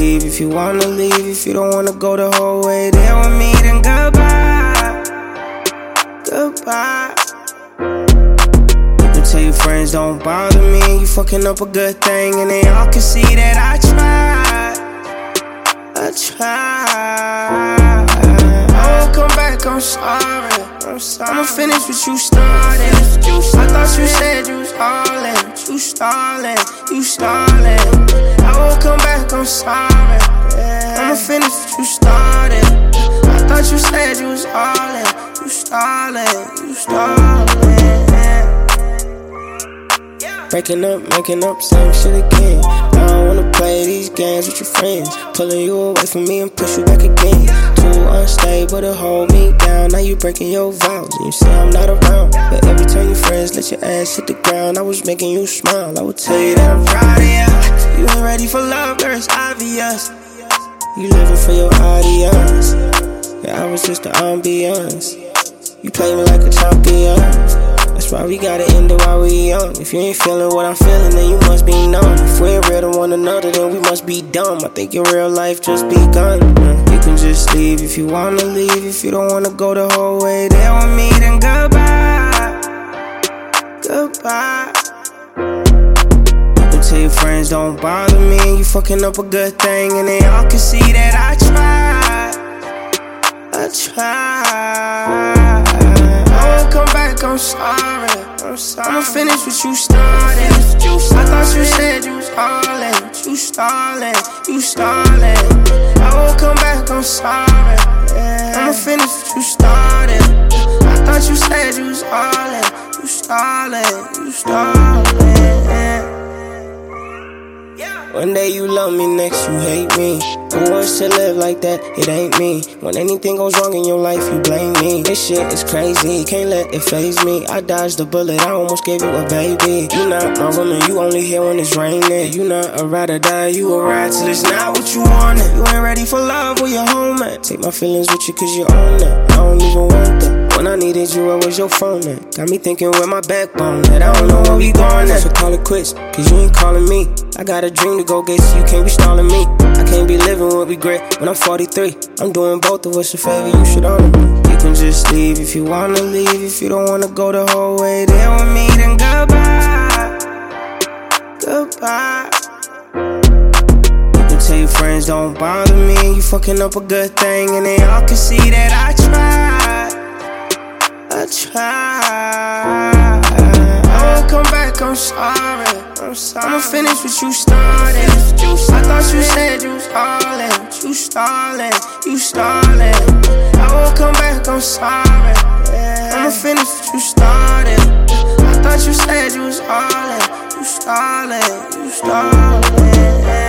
leave if you wanna leave. If you don't wanna go the whole way there with me, then goodbye. Goodbye. You tell your friends don't bother me. You fucking up a good thing, and they all can see that I tried. I tried. I won't come back, I'm sorry. I'ma finish what you started. I thought you said you was all in. You stalling. I won't come back, I'm sorry. I'ma finish what you started. I thought you said you was all in. You stalling. Breaking up, making up, same shit again. I don't wanna play these games with your friends. Pulling you away from me and push you back again. Too unstable to hold me down. Now you breaking your vows and you say I'm not around. But every time your friends let your ass hit the ground, I was making you smile. I would tell you that I'm proud of you. You ain't ready for love, girl, it's obvious. You living for your audience. Yeah, I was just the ambiance. You play me like a champion. That's why we gotta end it while we young. If you ain't feeling what I'm feeling, then you must be numb. If we ain't real to one another, then we must be dumb. I think your real life just begun. You can just leave if you wanna leave. If you don't wanna go the whole way there with me, then goodbye. Goodbye. You tell your friends don't bother me. You fucking up a good thing, and they all can see that I tried. I tried. I won't come back, I'm sorry. I'ma finish what you started. I thought you said you was all in. You stalling. I won't come back, I'm sorry. I'ma finish what you started. I thought you said you was all in. You stalling. One day you love me, next you hate me. Who wants to live like that? It ain't me. When anything goes wrong in your life, you blame me. This shit is crazy, can't let it faze me. I dodged the bullet, I almost gave you a baby. You not my woman, you only here when it's raining. You not a ride or die, you a ride till it's not what you wanted. You ain't ready for love, where your home at? Take my feelings with you cause you own that. I don't even want that. When I needed you, where was your phone at? Got me thinking with my backbone that I don't know where we going at. So call it quits, cause you ain't calling me. I got a dream to go get, so you can't be stalling me. I can't be living with regret when I'm 43. I'm doing both of us a favor, you should honor me. You can just leave if you wanna leave. If you don't wanna go the whole way there with me, then goodbye. Goodbye. You can tell your friends don't bother me. You fucking up a good thing, and they all can see that I tried. I tried. I won't come back, I'm sorry. I'ma finish what you started. I thought you said you was all in. You stalling. I won't come back, I'm sorry. I'ma finish what you started. I thought you said you was all in. You stalling.